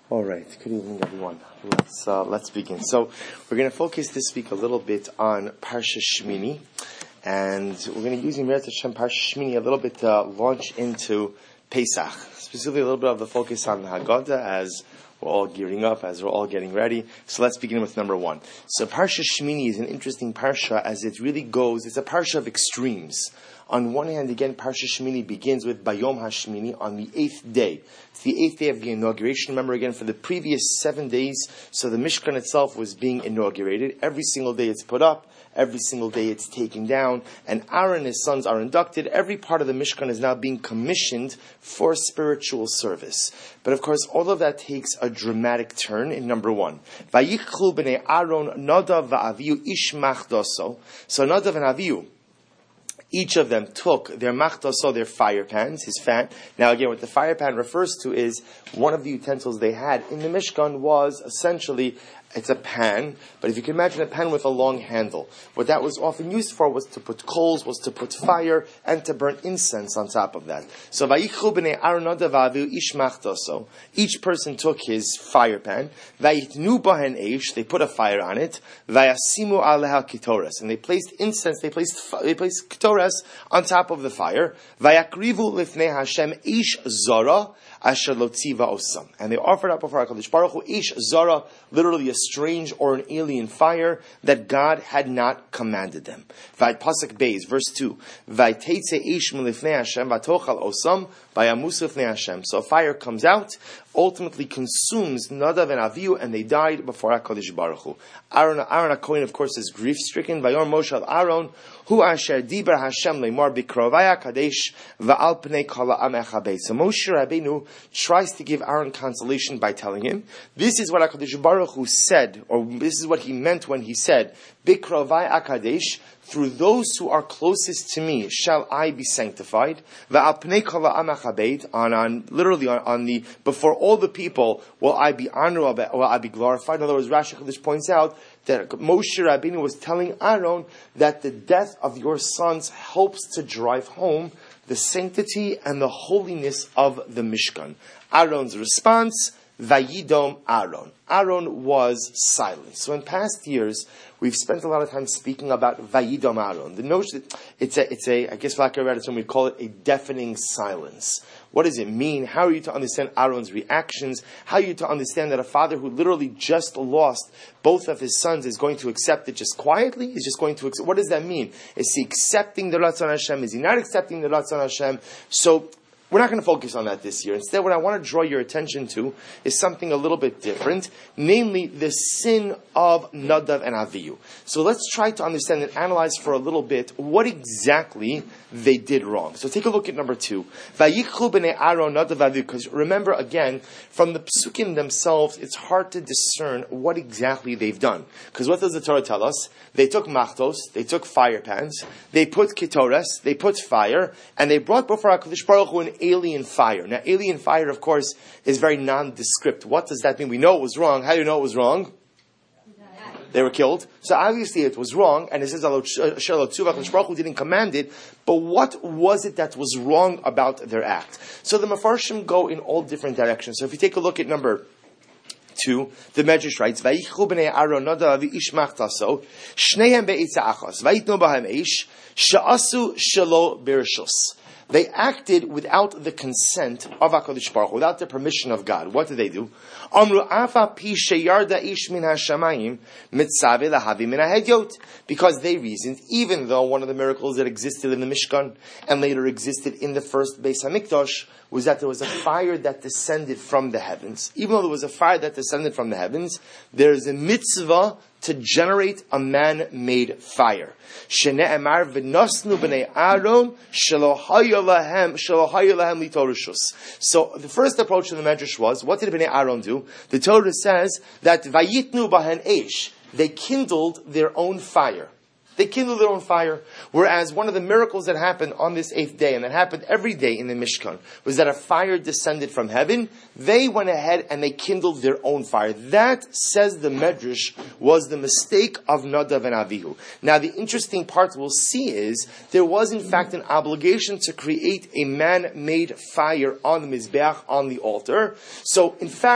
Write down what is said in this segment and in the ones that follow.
All right. Good evening, everyone. Let's begin. So we're going to focus this week a little bit on Parsha Shmini, and we're going to use Yemirat Hashem Parsha Shmini a little bit to launch into Pesach, specifically a little bit of the focus on the Haggadah as we're all gearing up, as we're all getting ready. So let's begin with number one. So Parsha Shmini is an interesting parsha as it really goes. It's a parsha of extremes. On one hand, again, Parsha Shmini begins with Bayom HaShmini on the 8th day. It's the 8th day of the inauguration. Remember again, for the previous 7 days, so the Mishkan itself was being inaugurated. Every single day it's put up. Every single day it's taken down. And Aaron and his sons are inducted. Every part of the Mishkan is now being commissioned for spiritual service. But of course, all of that takes a dramatic turn in number one. Vayichlu b'nei Aaron Nadav va'avihu ish machdoso. So Nadav and Avihu, each of them took their machdoso, their fire pans, his fan. Now again, what the fire pan refers to is one of the utensils they had in the Mishkan was essentially, it's a pan, but if you can imagine a pan with a long handle. What that was often used for was to put coals, was to put fire, and to burn incense on top of that. So, Vayichlu b'nei Aaron nadav va'avihu ish machdoso. Each person took his fire pan. Vayitnu bahen eish. They put a fire on it. Vayasimu aleha kitoras. And they placed incense, they placed kitoras on top of the fire. Vayakrivu lifnei Hashem ish zara. Asher lo tziva osam. And they offered up before HaKadosh Baruch Hu ish zara, literally a strange or an alien fire that God had not commanded them. Vayit Pasuk Beis, verse 2. Vayteitze ish milifnei Hashem vatochal osam vayamus lifnei Hashem. So a fire comes out, ultimately consumes Nadav and Avihu, and they died before HaKadosh Baruch Hu. Aaron HaKohen, of course, is grief-stricken. Vayor Moshe al Aaron, hu asher dibar Hashem leimar bikrovaya kadesh va'al pnei kol ha'am echabed. So Moshe Rabbeinu tries to give Aaron consolation by telling him, this is what HaKadosh Baruch Hu said, or this is what he meant when he said, bikrovaya kadesh, through those who are closest to me shall I be sanctified. Literally on the before all the people will I be honored, will I be glorified. In other words, Rashi Chodesh points out that Moshe Rabbeinu was telling Aaron that the death of your sons helps to drive home the sanctity and the holiness of the Mishkan. Aaron's response, Vayidom Aaron. Aaron was silent. So in past years, we've spent a lot of time speaking about Vayidom Aaron. The notion, it's a, I guess for lack of a better term, we call it a deafening silence. What does it mean? How are you to understand Aaron's reactions? How are you to understand that a father who literally just lost both of his sons is going to accept it just quietly? Is just going to accept, what does that mean? Is he accepting the Ratzon Hashem? Is he not accepting the Ratzon Hashem? So, we're not going to focus on that this year. Instead, what I want to draw your attention to is something a little bit different, namely the sin of Nadav and Avihu. So let's try to understand and analyze for a little bit what exactly they did wrong. So take a look at number 2. Vayichlu b'nei Aaron Nadav Avihu. Because remember, again, from the Psukim themselves, it's hard to discern what exactly they've done. Because what does the Torah tell us? They took machtos, they took fire pans, they put ketores, they put fire, and they brought before HaKadosh Baruch Hu an alien fire. Now, alien fire, of course, is very nondescript. What does that mean? We know it was wrong. How do you know it was wrong? They were killed. So obviously it was wrong, and it says HaKadosh Baruch Hu didn't command it, but what was it that was wrong about their act? So the Mefarshim go in all different directions. So if you take a look at number 2, the Medrash writes, Vayichlu b'nei Aaron nadav ish machtaso, shnehem be'etza achos, vayitnu bahem eish, sha'asu shelo birshus. They acted without the consent of HaKadosh Baruch Hu, without the permission of God. What did they do? Amru afa pi sheyarda ish min hashamayim mitzave lahavi min hahedyot. Because they reasoned, even though one of the miracles that existed in the Mishkan and later existed in the first Beis HaMikdash was that there was a fire that descended from the heavens. Even though there was a fire that descended from the heavens, there is a mitzvah to generate a man-made fire. Shene'emar v'nosnu b'nei Aaron shelo haya lahem litorishus. So the first approach to the Medrash was, what did b'nei Aaron do? The Torah says that vayitnu bahen eish. They kindled their own fire. They kindled their own fire. Whereas one of the miracles that happened on this 8th day, and that happened every day in the Mishkan, was that a fire descended from heaven. They went ahead and they kindled their own fire. That, says the Medrash, was the mistake of Nadav and Avihu. Now the interesting part we'll see is, there was in fact an obligation to create a man-made fire on the Mizbeach, on the altar. So in fact,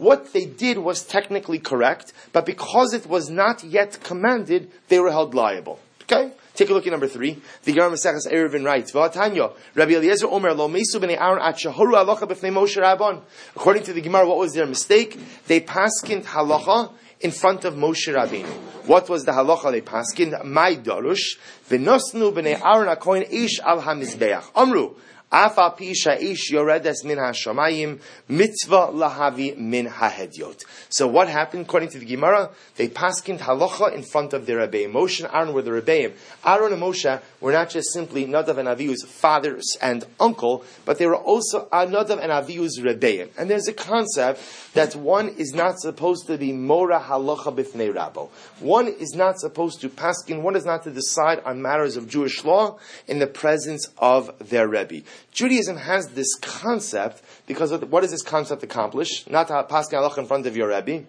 what they did was technically correct, but because it was not yet commanded, they were held liable. Okay? Take a look at number 3. The Gemara Maseches Eruvin writes, "V'atanya, Rabbi Eliezer Omer lo meisu b'nei Aaron at shehoru halacha b'fnei Moshe Rabban." According to the Gemara, what was their mistake? They paskind halacha in front of Moshe Rabbeinu. What was the halacha they paskind? Mai darush v'nosnu b'nei Aaron hakohen ish al hamizbeach. Amru. Afa pisha ish yoredes min hashamayim mitzvah lahavi min hahedyot. So what happened according to the Gemara? They paskined halacha in front of their Rebbeim. Moshe and Aaron were the Rebbeim. Aaron and Moshe were not just simply Nadav and Avihu's fathers and uncle, but they were also Nadav and Avihu's Rebbeim. And there's a concept that one is not supposed to be mora halacha b'fnei rabo. One is not supposed to paskin. One is not to decide on matters of Jewish law in the presence of their Rebbe. Judaism has this concept because what does this concept accomplish? Not to paskin halacha in front of your Rebbe.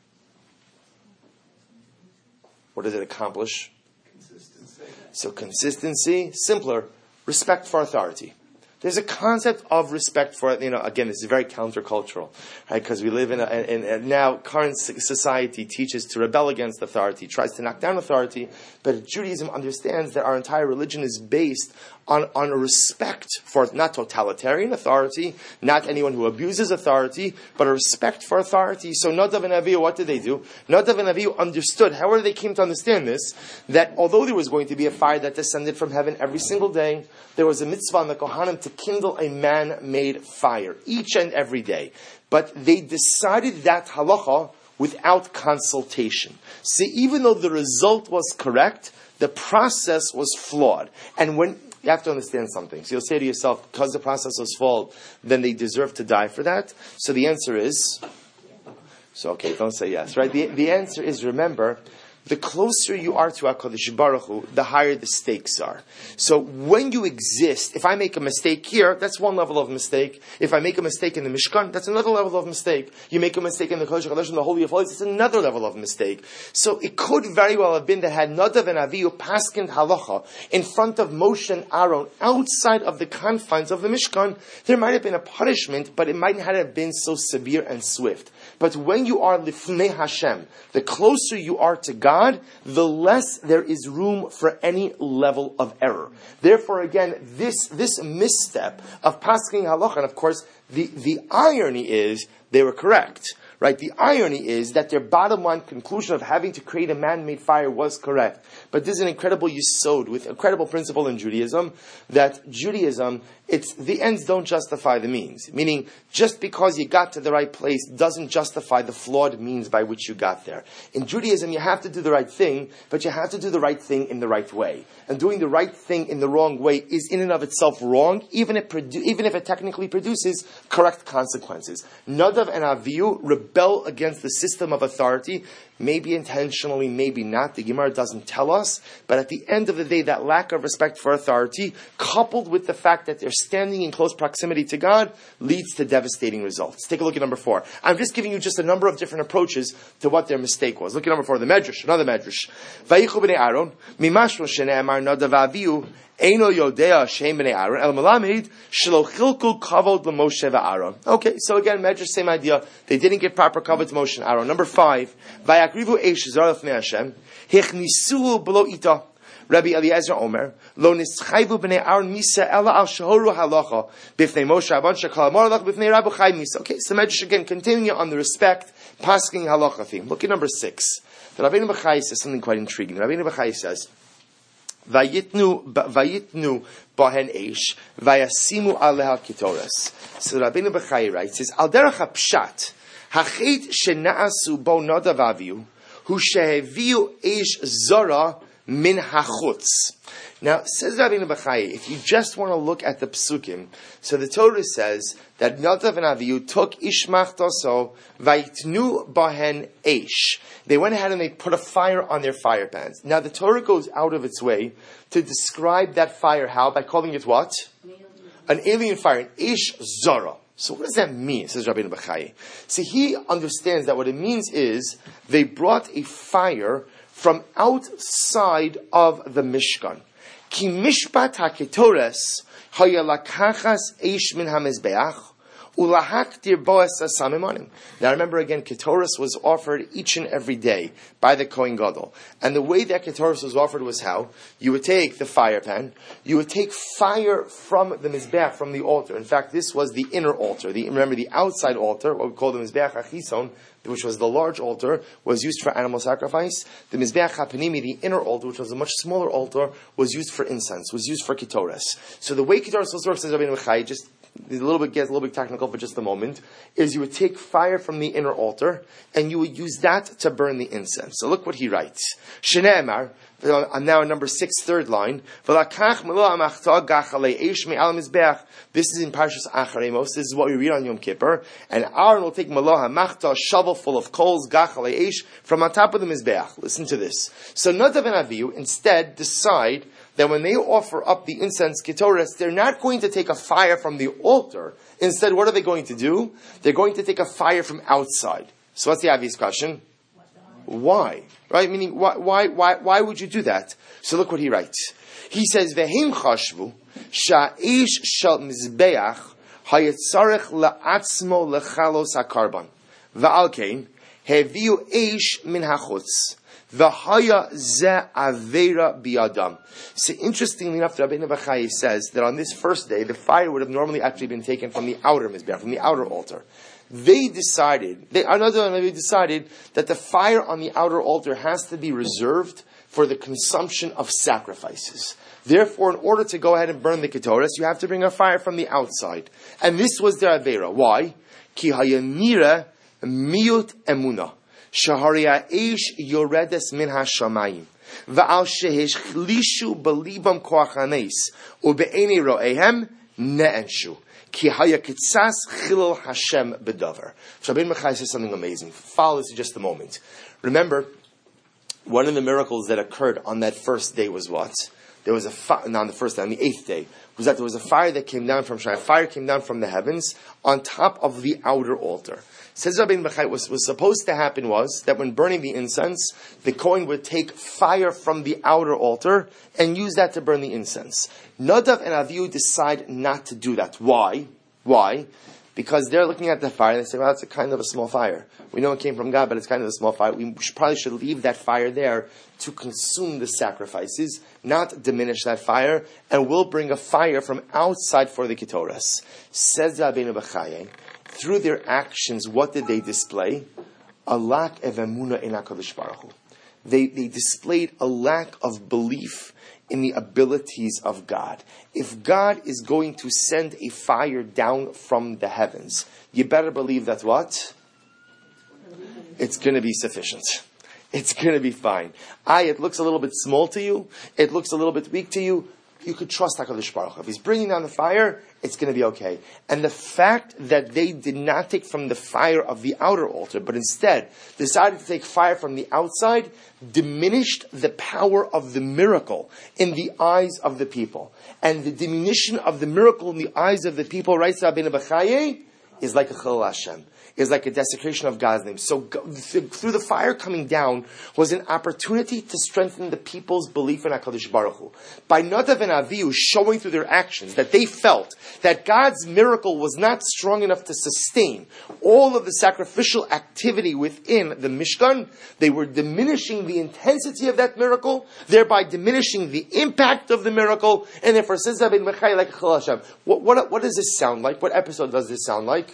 What does it accomplish? Consistency. So consistency, simpler, respect for authority. There's a concept of respect for, again, this is very countercultural, right? Because we live in now current society teaches to rebel against authority, tries to knock down authority, but Judaism understands that our entire religion is based on a respect for not totalitarian authority, not anyone who abuses authority, but a respect for authority. So Nadav and Avihu, what did they do? Nadav and Avihu understood, however they came to understand this, that although there was going to be a fire that descended from heaven every single day, there was a mitzvah on the Kohanim to kindle a man-made fire each and every day. But they decided that halacha without consultation. See, even though the result was correct, the process was flawed. And when you have to understand something. So you'll say to yourself, because the process was flawed, then they deserve to die for that? So the answer is, don't say yes, right? The answer is, remember, the closer you are to HaKadosh Baruch Hu, the higher the stakes are. So when you exist, if I make a mistake here, that's one level of mistake. If I make a mistake in the Mishkan, that's another level of mistake. You make a mistake in the Kodesh HaKadoshim, the Holy of Holies, it's another level of mistake. So it could very well have been that had Nadav and Avihu paskined halacha in front of Moshe and Aaron outside of the confines of the Mishkan, there might have been a punishment, but it might not have been so severe and swift. But when you are lifnei Hashem, the closer you are to God, the less there is room for any level of error. Therefore, again, this misstep of pasking halacha, and of course, the irony is they were correct. Right? The irony is that their bottom line conclusion of having to create a man-made fire was correct. But there's an incredible yesod, with incredible principle in Judaism, that Judaism, it's the ends don't justify the means. Meaning, just because you got to the right place doesn't justify the flawed means by which you got there. In Judaism, you have to do the right thing, but you have to do the right thing in the right way. And doing the right thing in the wrong way is in and of itself wrong, even if it technically produces correct consequences. Nadav and Avihu rebel against the system of authority, maybe intentionally, maybe not. The Gemara doesn't tell us, but at the end of the day, that lack of respect for authority, coupled with the fact that they're standing in close proximity to God, leads to devastating results. Take a look at number 4. I'm just giving you just a number of different approaches to what their mistake was. Look at number 4, the Medrash, another Medrash. Vayichu b'nei Aaron, mimashro shene'amar nadav Avihu, Eino Yodea Shem Bnei Aaron El Malamid Shelo Chilku Kavod LeMoshe VaAaron. Okay, so again, Medrash, same idea. They didn't give proper kavod to Moshe and Aaron. Number 5, Vayakrivu Eish Zar Lefnei Hashem Hichnisu B'lo Ita. Rabbi Eliezer Omer Lo Nischayvu Bnei Aaron Misa Ela Al Shahoru Halacha B'fnei Moshe Rabban Shekal Morlach B'fnei Rabbi Chai Misa. Okay, so Medrash again continuing on the respect pasking halacha theme. Look at number 6. The Rabbeinu B'chai says something quite intriguing. Rabbeinu B'chai says, Vayitnu bahen eish, vayasimu aleha kitoras. So Rabbeinu B'chai writes, says, Al derech hapshat, hachet shena'asu bo nadav avihu, hu sheheviu eish zara min hachutz. Now, says Rabbeinu B'chai, if you just want to look at the psukim, so the Torah says that Nadav and Avihu took ishmach toso vayitnu bahen eish. They went ahead and they put a fire on their fire pans. Now, the Torah goes out of its way to describe that fire how? By calling it what? An alien fire, an ish zara. So what does that mean, says Rabbeinu B'chai? See, he understands that what it means is they brought a fire from outside of the Mishkan. Ki mishpat haketores hayalakachas eish min hamizbeach Ulahaktir boas asamimanim. Now remember again, Ketoros was offered each and every day by the Kohen Gadol. And the way that Ketoros was offered was how? You would take the fire pan, you would take fire from the Mizbeach, from the altar. In fact, this was the inner altar. Remember the outside altar, what we call the Mizbeach HaChison, which was the large altar, was used for animal sacrifice. The Mizbeach HaPanimi, the inner altar, which was a much smaller altar, was used for incense, was used for Ketoros. So the way Ketoros was worked, says Rabbeinu Bechai, just gets a little bit technical for just a moment, is you would take fire from the inner altar, and you would use that to burn the incense. So look what he writes. Shne'emar, I'm now in number 6, third line. This is in Parshas Acharemos. This is what we read on Yom Kippur. And Aaron will take Malah HaMachta, a shovel full of coals, Gachalei Eish, from on top of the Mizbeach. Listen to this. So Nadav and Avihu instead decide that when they offer up the incense Ketoros, they're not going to take a fire from the altar. Instead, what are they going to do? They're going to take a fire from outside. So what's the obvious question? Why? Right? Meaning, why would you do that? So look what he writes. He says, "Vehim chashvu sha'ish shel mizbeach hayetzarech la'atzmo lechalos hakarban va'alkein heviu eish min hachutz v'haya ze avera biyadam." So interestingly enough, the Rabbeinu Bechai says that on this first day, the fire would have normally actually been taken from the outer mizbeach, from the outer altar. They decided that the fire on the outer altar has to be reserved for the consumption of sacrifices. Therefore, in order to go ahead and burn the Ketoros, you have to bring a fire from the outside. And this was their Avera. Why? Ki hayanira miut emuna. Shaharia eish yoredes min hashamayim. Va'al shehesh chlishu belibam koachanes. Ube'eni ro'ehem ne'enshu. Ki haya kitzas chilul Hashem bedavar. Rabbeinu Bechai says something amazing. Follow this in just a moment. Remember, one of the miracles that occurred on that first day was what? There was on the 8th day, was that there was a fire that came down from Shai. Fire came down from the heavens on top of the outer altar. Says Rabbeinu Bechai, what was supposed to happen was that when burning the incense, the Kohen would take fire from the outer altar and use that to burn the incense. Nadav and Avihu decide not to do that. Why? Because they're looking at the fire and they say, well, that's a kind of a small fire. We know it came from God, but it's kind of a small fire. We probably should leave that fire there to consume the sacrifices, not diminish that fire, and we'll bring a fire from outside for the Ketoros. Says Rabbeinu Bechai, through their actions, what did they display? A lack of emunah in HaKadosh Baruch Hu. They displayed a lack of belief in the abilities of God. If God is going to send a fire down from the heavens, you better believe that what? It's going to be sufficient. It's going to be fine. It looks a little bit small to you. It looks a little bit weak to you. You could trust HaKadosh Baruch Hu. If He's bringing down the fire, it's going to be okay. And the fact that they did not take from the fire of the outer altar, but instead decided to take fire from the outside, diminished the power of the miracle in the eyes of the people. And the diminution of the miracle in the eyes of the people, writes Rabbeinu Bechai, is like a Chilul Hashem. Is like a desecration of God's name. So through the fire coming down was an opportunity to strengthen the people's belief in HaKadosh Baruch Hu. By Nadav and Avihu showing through their actions that they felt that God's miracle was not strong enough to sustain all of the sacrificial activity within the Mishkan, they were diminishing the intensity of that miracle, thereby diminishing the impact of the miracle, and therefore says Rabbeinu Bechai like Chilul Hashem. What does this sound like? What episode does this sound like?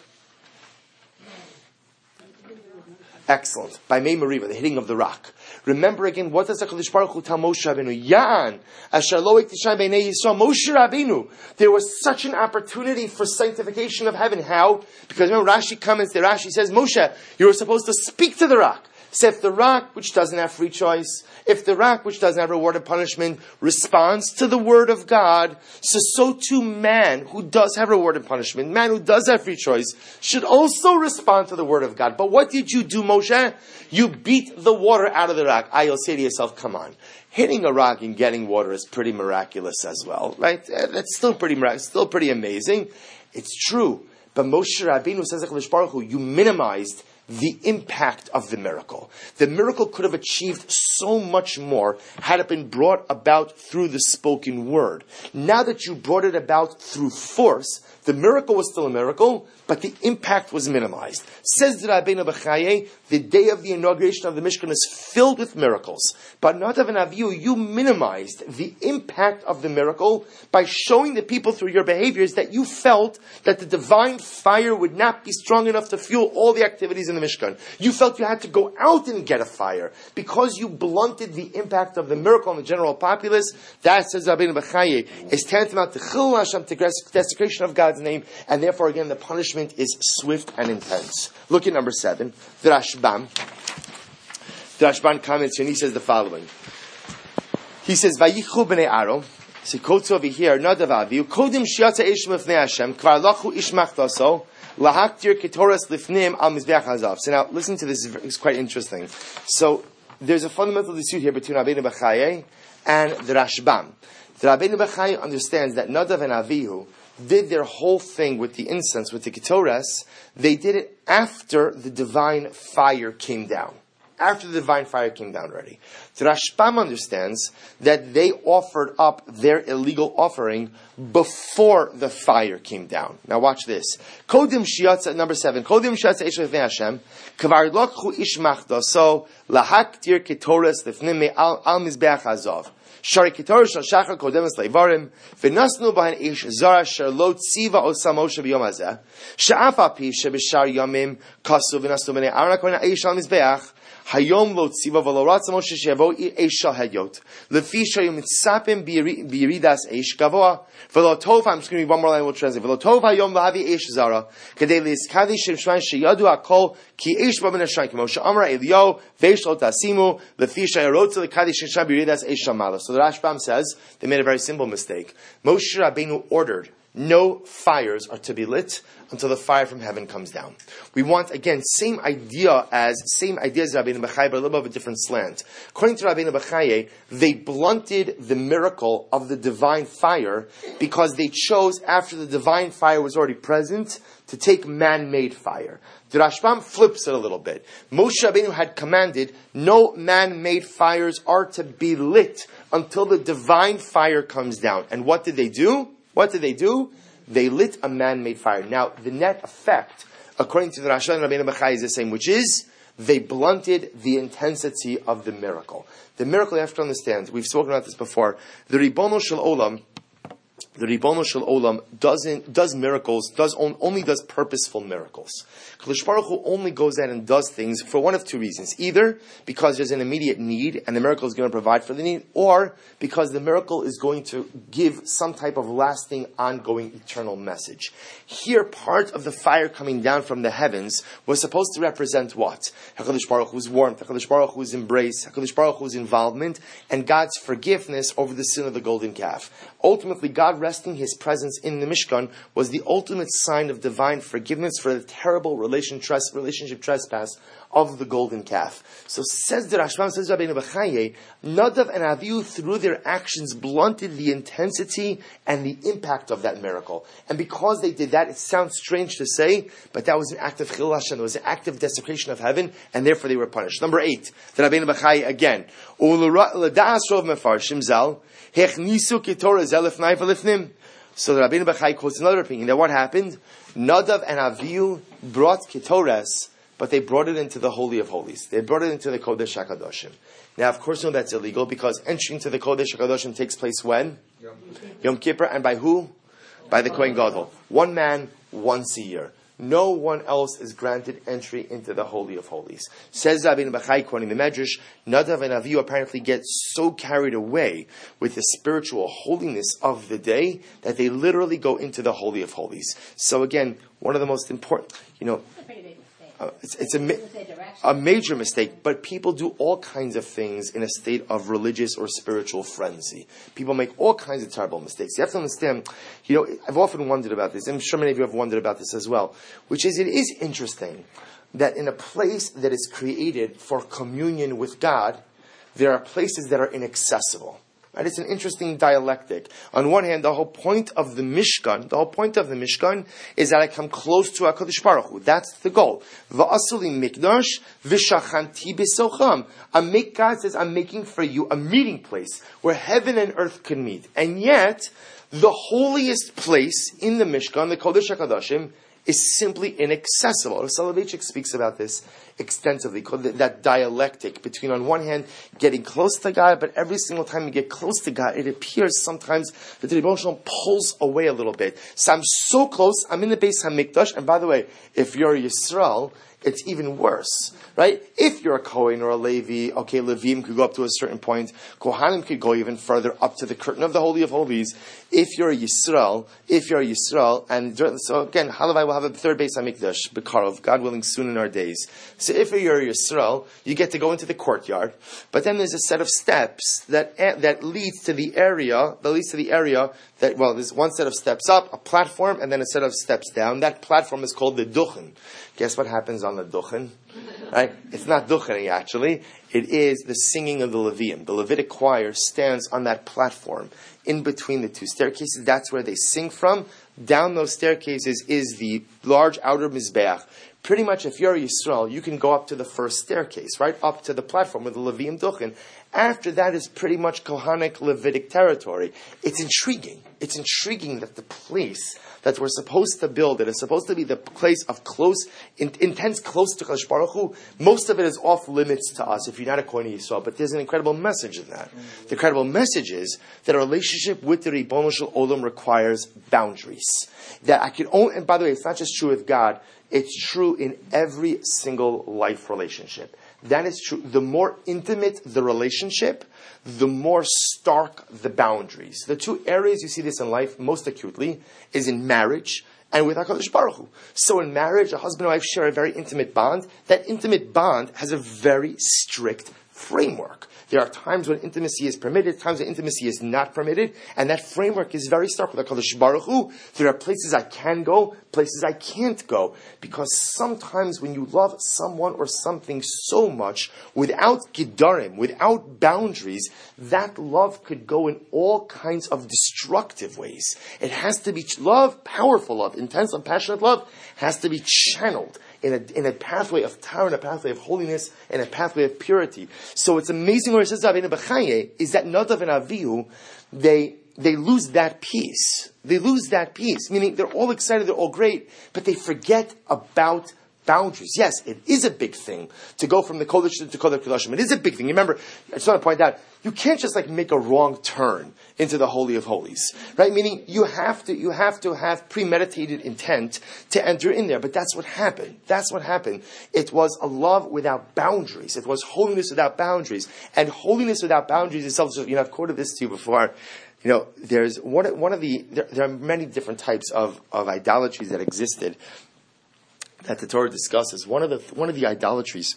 Excellent. By Mei Meriva, the hitting of the rock. Remember again, what does HaKadosh Baruch Hu tell Moshe Rabbeinu? Ya'an, asher lo iktishan b'nei Yisrael. Moshe Rabbeinu, there was such an opportunity for sanctification of heaven. How? Because remember, Rashi comments there, Rashi says, Moshe, you were supposed to speak to the rock. So if the rock, which doesn't have free choice, if the rock, which doesn't have reward and punishment, responds to the word of God, so too man, who does have reward and punishment, man who does have free choice, should also respond to the word of God. But what did you do, Moshe? You beat the water out of the rock. You'll say to yourself, come on. Hitting a rock and getting water is pretty miraculous as well, right? That's still pretty miraculous, still pretty amazing. It's true. But Moshe Rabbeinu says, HaKadosh Baruch Hu, you minimized the impact of the miracle. The miracle could have achieved so much more had it been brought about through the spoken word. Now that you brought it about through force, the miracle was still a miracle, but the impact was minimized. Says the Rabbeinu Bechaye, the day of the inauguration of the Mishkan is filled with miracles. But Nadav and Avihu, you minimized the impact of the miracle by showing the people through your behaviors that you felt that the divine fire would not be strong enough to fuel all the activities in the Mishkan. You felt you had to go out and get a fire. Because you blunted the impact of the miracle on the general populace, that, says Rabbeinu Bechaye, is tantamount to Chilul Hashem, to desecration of God's name, and therefore again the punishment is swift and intense. Look at number 7, the Rashbam. The Rashbam comments here and he says the following. He says, Vayichu b'nei Aaron, so he quotes over here, Nadav Avihu, Kodim shiatza eish lifnei Hashem, kvar lachu ish machtaso, lahaktir ketoras lifneim al mizbeach hazav. So now, listen to this, it's quite interesting. So, there's a fundamental dispute here between Rabbeinu Bechaye and the Rashbam. The Rabbeinu Bechaye understands that Nadav and Avihu did their whole thing with the incense, with the Ketores. They did it after the divine fire came down. After the divine fire came down already. The Rashbam understands that they offered up their illegal offering before the fire came down. Now watch this. Kodim shiatza, number 7. Kodim shiatza ish lefnei Hashem, kvar lokchu ish machdaso, lahaktir ketores lefnei al mizbeach hazav. Shari Ketor Shal Shachar Kodemes Leivarim V'nasnu B'han Eish Zara Shar Lo Tziva Osa Moshe B'yom Hazeh She'af Api She'b'shar Yomim Kasu V'nasnu B'nei Aaron HaKohen Eish Al Mizbeach Hayom Lo Tziva V'lo Ratza Moshe She'yavo Eish Shal Hedyot Lefi Shayim Mitzapim B'yiridas Eish Gavoa V'lo Tov, I'm just going to read one more line, we'll translate. V'lo Tov Hayom L'havi Eish Zara Kedei L'izkadi Shem Shmaim She'yadu HaKol Ki Eish Bo Ben Hashem Ki Moshe Amar Eliyo V'eish Lo Tasimu Lefi Shayarotza L'kadi Shem Shmaim B'yiridas Eish Shamala. So the Rashbam says they made a very simple mistake. Moshe Rabbeinu ordered no fires are to be lit until the fire from heaven comes down. We want, again, same ideas as Rabbeinu Bechaye, but a little bit of a different slant. According to Rabbeinu Bechaye, they blunted the miracle of the divine fire because they chose, after the divine fire was already present, to take man-made fire. The Rashbam flips it a little bit. Moshe Rabbeinu had commanded no man-made fires are to be lit until the divine fire comes down. And what did they do? They lit a man-made fire. Now, the net effect, according to the Rashbam and Rabbeinu Bechaye, is the same, which is they blunted the intensity of the miracle. The miracle, you have to understand, we've spoken about this before, the Ribono Shel Olam does miracles, only does purposeful miracles. Kadosh Baruch Hu only goes out and does things for one of two reasons. Either because there's an immediate need and the miracle is going to provide for the need, or because the miracle is going to give some type of lasting, ongoing, eternal message. Here, part of the fire coming down from the heavens was supposed to represent what? HaKadosh Baruch Hu's warmth, HaKadosh Baruch Hu's embrace, HaKadosh Baruch Hu's involvement, and God's forgiveness over the sin of the golden calf. Ultimately, God resting His presence in the Mishkan was the ultimate sign of divine forgiveness for the terrible relationship trespass of the golden calf. So says the Rashbam, says Rabbeinu Bechaye, Nadav and Avihu through their actions blunted the intensity and the impact of that miracle. And because they did that, it sounds strange to say, but that was an act of Chilul Hashem, it was an act of desecration of heaven, and therefore they were punished. Number 8, the Rabbeinu Bechaye again, L'da'as rov mefarshim zal, hechnisu ketorah zel lifnai v'lifnim. So the Rabbeinu Bechaye quotes another opinion that what happened? Nadav and Avihu brought ketores, but they brought it into the Holy of Holies. They brought it into the Kodesh HaKadoshim. Now, of course, no, that's illegal because entering to the Kodesh HaKadoshim takes place when? Yom Kippur. And by who? By the Kohen Gadol. One man, once a year. No one else is granted entry into the Holy of Holies. Says Rabbeinu Bechaye, quoting the Medrash, Nadav and Avihu apparently get so carried away with the spiritual holiness of the day that they literally go into the Holy of Holies. So again, one of the most important, it's a major mistake, but people do all kinds of things in a state of religious or spiritual frenzy. People make all kinds of terrible mistakes. You have to understand, I've often wondered about this. I'm sure many of you have wondered about this as well, which is, it is interesting that in a place that is created for communion with God, there are places that are inaccessible. Right? It's an interesting dialectic. On one hand, the whole point of the Mishkan is that I come close to HaKadosh Baruch Hu. That's the goal. V'asuli mikdash v'shachanti b'socham. God says, I'm making for you a meeting place where heaven and earth can meet. And yet, the holiest place in the Mishkan, the Kodesh HaKadoshim, is simply inaccessible. Soloveitchik speaks about this extensively, that dialectic between, on one hand, getting close to God, but every single time you get close to God, it appears sometimes that the Rebbe Shalom pulls away a little bit. So I'm so close, I'm in the Beis HaMikdash, and by the way, if you're a Yisrael, it's even worse, right? If you're a Kohen or a Levi, okay, Levim could go up to a certain point. Kohanim could go even further up to the curtain of the Holy of Holies. If you're a Yisrael, and so again, Halavai will have a third Beis HaMikdash, Bekarov, God willing, soon in our days. So if you're a Yisrael, you get to go into the courtyard, but then there's a set of steps that leads to the area, there's one set of steps up, a platform, and then a set of steps down. That platform is called the Duchen. Guess what happens on the Duchen? Right? It's not Duchening, actually. It is the singing of the Levium. The Levitic choir stands on that platform in between the two staircases. That's where they sing from. Down those staircases is the large outer Mizbeach. Pretty much, if you're a Yisrael, you can go up to the first staircase, right? Up to the platform with the Levium Duchen. After that is pretty much Kohanic Levitic territory. It's intriguing. It's intriguing that the place that we're supposed to build, that is supposed to be the place of intense close to Kadosh Baruch Hu, most of it is off limits to us if you're not a Kohen Yisrael. But there's an incredible message in that. The incredible message is that a relationship with the Ribono Shel Olam requires boundaries. That I can only, and by the way, it's not just true with God, it's true in every single life relationship. That is true. The more intimate the relationship, the more stark the boundaries. The two areas you see this in life most acutely is in marriage and with HaKadosh Baruch Hu. So in marriage, a husband and wife share a very intimate bond. That intimate bond has a very strict framework. There are times when intimacy is permitted, times when intimacy is not permitted, and that framework is very stark with HaKadosh Baruch Hu. There are places I can go, places I can't go, because sometimes when you love someone or something so much, without gidarim, without boundaries, that love could go in all kinds of destructive ways. It has to be love, powerful love, intense and passionate love, has to be channeled in a pathway of Torah, in a pathway of holiness, in a pathway of purity. So it's amazing where it says is that Nadav and Avihu, they lose that peace. They lose that peace, meaning they're all excited, they're all great, but they forget about boundaries. Yes, it is a big thing to go from the Kodesh to Kodesh Kodashim. It is a big thing. Remember, I just want to point out, you can't just make a wrong turn into the Holy of Holies, right? Meaning you have to have premeditated intent to enter in there. But that's what happened. That's what happened. It was a love without boundaries. It was holiness without boundaries. And holiness without boundaries itself. So, I've quoted this to you before. There's there are many different types of idolatries that existed that the Torah discusses. One of the idolatries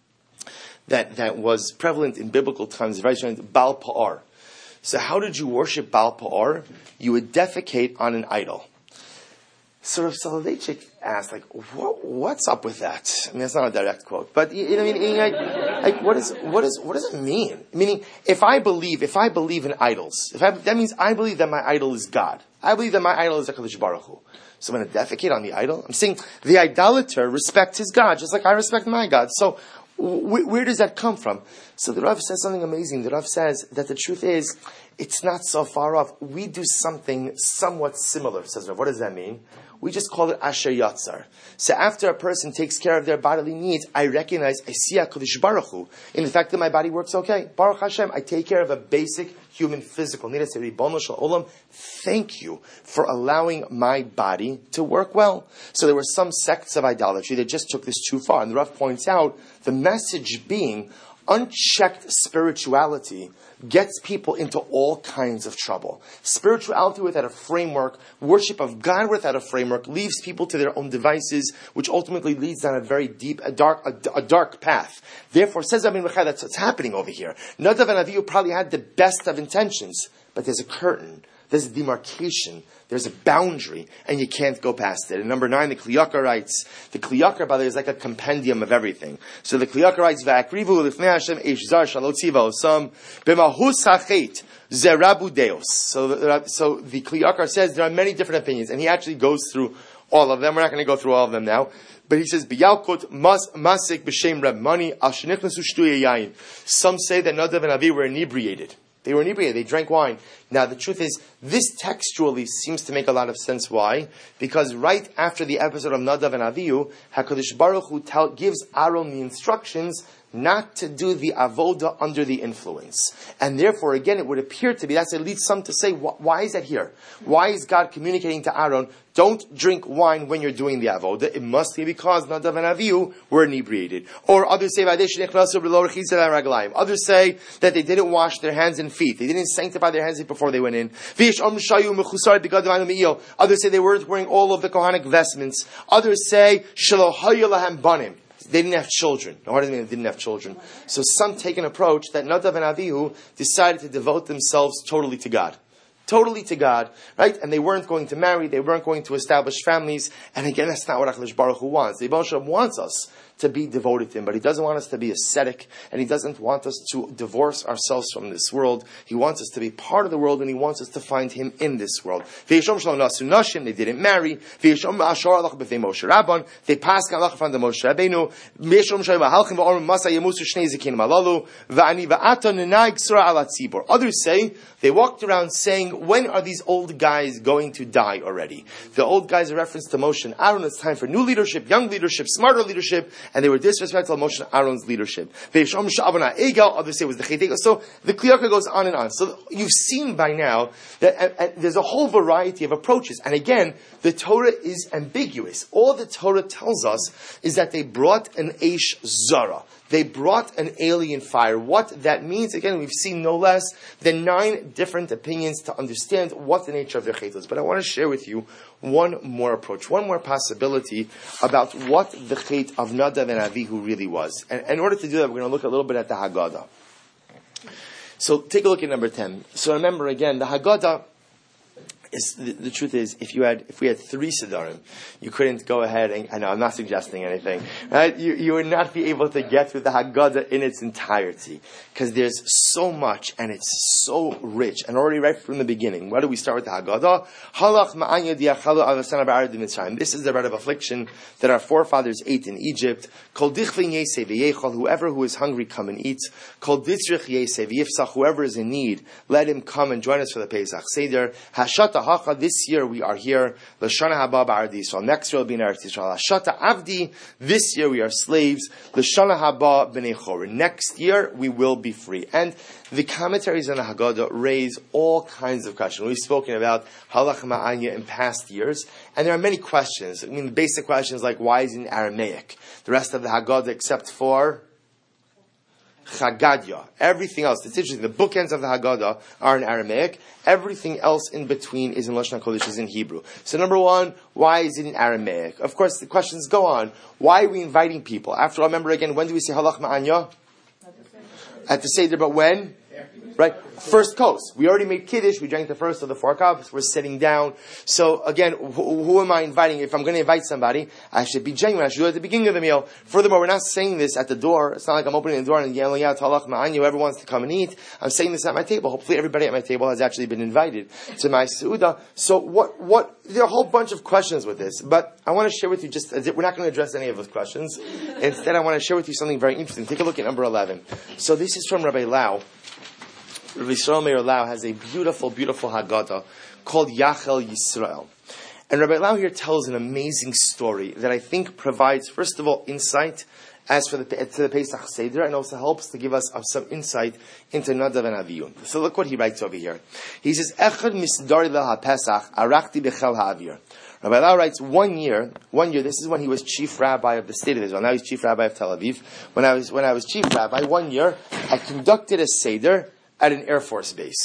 that was prevalent in biblical times, Baal Pa'ar. So how did you worship Baal Pa'ar? You would defecate on an idol. So Rav Soloveitchik asked, what's up with that? I mean, that's not a direct quote, but what does it mean? Meaning, if I believe in idols, that means I believe that my idol is God. I believe that my idol is HaKadosh Baruch Hu. So I'm going to defecate on the idol? I'm saying the idolater respects his God, just like I respect my God. So where does that come from? So the Rav says something amazing. The Rav says that the truth is, it's not so far off. We do something somewhat similar, says Rav. What does that mean? We just call it Asher Yatzar. So after a person takes care of their bodily needs, I recognize, I see HaKadosh Baruch Hu in the fact that my body works okay. Baruch Hashem, I take care of a basic human physical need. I say, Ribono Shel Olam, thank you for allowing my body to work well. So there were some sects of idolatry that just took this too far. And the Rav points out, the message being, unchecked spirituality gets people into all kinds of trouble. Spirituality without a framework, worship of God without a framework, leaves people to their own devices, which ultimately leads down a very deep, a dark path. Therefore, says Rabbeinu Bechai, that's what's happening over here. Nadav and Avihu probably had the best of intentions, but there's a curtain. There's a demarcation. There's a boundary, and you can't go past it. And number 9, the Kli Yakar writes, the Kli Yakar, by the way, is like a compendium of everything. So the Kli Yakar writes, V'akrivu l'fnei Hashem eish zar shalot tziva osam b'mahus hachet zerabu deos. So the Kli Yakar says there are many different opinions, and he actually goes through all of them. We're not going to go through all of them now. But he says, B'yalkot masik b'shem Reb Mani al shenichnasu shtuye yayin. Some say that Nadav and Avihu were inebriated. They were inebriated. They drank wine. Now, the truth is, this textually seems to make a lot of sense. Why? Because right after the episode of Nadav and Avihu, HaKadosh Baruch Hu gives Aaron the instructions not to do the avoda under the influence. And therefore, again, it would appear to be, that leads some to say, why is that here? Why is God communicating to Aaron, don't drink wine when you're doing the avoda? It must be because Nadav and Avihu were inebriated. Or others say, others say that they didn't wash their hands and feet. They didn't sanctify their hands before they went in. Others say they weren't wearing all of the Kohanic vestments. Others say, they didn't have children. Now, what does it mean they didn't have children? So some take an approach that Nadav and Avihu decided to devote themselves totally to God. Totally to God, right? And they weren't going to marry, they weren't going to establish families. And again, that's not what HaKadosh Baruch Hu wants. The Yibon Shem wants us to be devoted to Him, but He doesn't want us to be ascetic, and He doesn't want us to divorce ourselves from this world. He wants us to be part of the world, and He wants us to find Him in this world. They didn't marry. They passed halakha from the Moshe Rabbeinu. Others say they walked around saying, when are these old guys going to die already? The old guys are reference to Moshe and Aaron. It's time for new leadership, young leadership, smarter leadership. And they were disrespectful to Moshe and Aaron's leadership. Others say it was the Chet Egel. So the Kli Yakar goes on and on. So you've seen by now that there's a whole variety of approaches. And again, the Torah is ambiguous. All the Torah tells us is that they brought an Eish Zara. They brought an alien fire. What that means, again, we've seen no less than 9 different opinions to understand what the nature of their chet is. But I want to share with you one more approach, one more possibility about what the chet of Nadav and Avihu really was. And in order to do that, we're going to look a little bit at the Haggadah. So take a look at number 10. So remember again, the Haggadah, the truth is, if we had 3 Siddharim, you couldn't go ahead and, I know, I'm not suggesting anything, right? You would not be able to get through the Haggadah in its entirety, because there's so much, and it's so rich, and already right from the beginning. Why do we start with the Haggadah? This is the bread of affliction that our forefathers ate in Egypt. Whoever who is hungry, come and eat. Whoever is in need, let him come and join us for the Pesach Seder. This year we are here. L'shana haba b'Eretz Yisrael. Next year will be in Eretz Yisrael. Hashata avdi. This year we are slaves. L'shana haba b'nei chor. Next year we will be free. And the commentaries on the Haggadah raise all kinds of questions. We've spoken about halach ma'anya in past years, and there are many questions. I mean, the basic questions like, why is it in Aramaic? The rest of the Haggadah, except for Chagadia. Everything else, it's interesting, the bookends of the Haggadah are in Aramaic. Everything else in between is in Lashon HaKodesh, is in Hebrew. So number 1, why is it in Aramaic? Of course, the questions go on. Why are we inviting people? After all, remember again, when do we say halach ma'anya? At the Seder, but when? Right? First course. We already made Kiddush. We drank the first of the 4 cups. We're sitting down. So again, who am I inviting? If I'm going to invite somebody, I should be genuine. I should do it at the beginning of the meal. Furthermore, we're not saying this at the door. It's not like I'm opening the door and yelling out, Halach ma'anya, whoever wants to come and eat. I'm saying this at my table. Hopefully everybody at my table has actually been invited to my Seudah. So there are a whole bunch of questions with this. But I want to share with you we're not going to address any of those questions. Instead, I want to share with you something very interesting. Take a look at number 11. So this is from Rabbi Lau. Rabbi Yisrael Meir Lau has a beautiful, beautiful Haggadah called Yachel Yisrael. And Rabbi Lau here tells an amazing story that I think provides, first of all, insight as for to the Pesach Seder, and also helps to give us some insight into Nadav and Avihu. So look what he writes over here. He says, Echad misdari ha-Pesach arakti bechel ha'avir. Rabbi Lau writes, one year, this is when he was chief rabbi of the state of Israel. Now he's chief rabbi of Tel Aviv. When I was chief rabbi, 1 year, I conducted a Seder at an Air Force base.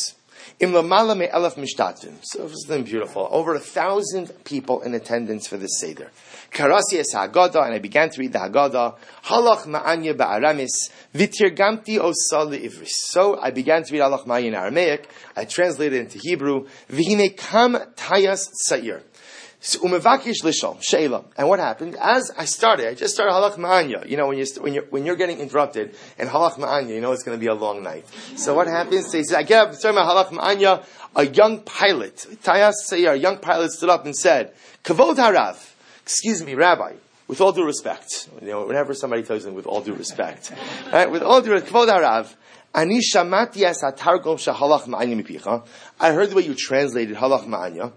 Im lamala me'elef mishtatvim. So it was something beautiful. Over 1,000 people in attendance for this Seder. Karasi es Haggadah, and I began to read the Haggadah. Halach ma'anya ba'aramis, vitirgamti osa le'ivris. So I began to read Halach ma'anya in Aramaic. I translated it into Hebrew. V'hine kam tayas sa'ir. Umevakish lishol sheila. And what happened? As I just started Halach ma'anya. You know, when you're getting interrupted in Halach ma'anya, you know it's going to be a long night. So what happens? They said, I get up, starting my Halach ma'anya. A young pilot, Tayas Sayar, a young pilot stood up and said, Kavod harav. Excuse me, Rabbi, with all due respect. You know, whenever somebody tells them with all due respect, right? With all due respect, Kvod harav, ani shamati es hatargum shehalach ma'anya mipicha. I heard the way you translated halach ma'anya.